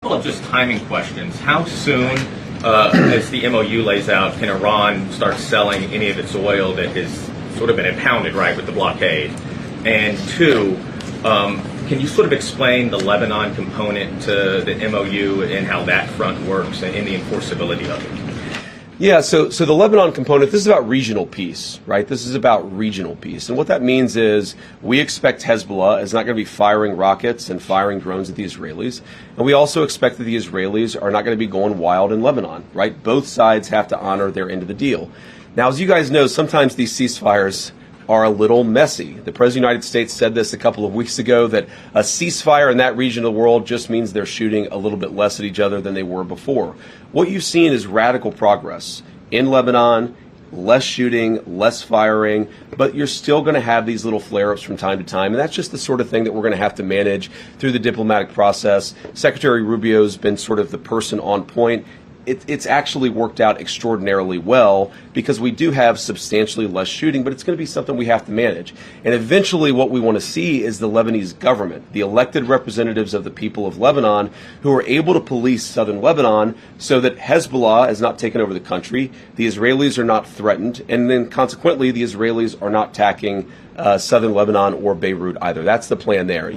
Well, just timing questions. How soon, as the MOU lays out, can Iran start selling any of its oil that has sort of been impounded, right, with the blockade? And two, can you sort of explain the Lebanon component to the MOU and how that front works and the enforceability of it? Yeah, so the Lebanon component, this is about regional peace, right? This is about regional peace. And what that means is we expect Hezbollah is not going to be firing rockets and firing drones at the Israelis. And we also expect that the Israelis are not going to be going wild in Lebanon, right? Both sides have to honor their end of the deal. Now, as you guys know, sometimes these ceasefires are a little messy. The President of the United States said this a couple of weeks ago, that a ceasefire in that region of the world just means they're shooting a little bit less at each other than they were before. What you've seen is radical progress in Lebanon, less shooting, less firing, but you're still going to have these little flare-ups from time to time, and that's just the sort of thing that we're going to have to manage through the diplomatic process. Secretary Rubio's been sort of the person on point. It's actually worked out extraordinarily well because we do have substantially less shooting, but it's going to be something we have to manage. And eventually what we want to see is the Lebanese government, the elected representatives of the people of Lebanon, who are able to police southern Lebanon so that Hezbollah has not taken over the country, the Israelis are not threatened, and then consequently the Israelis are not attacking southern Lebanon or Beirut either. That's the plan there.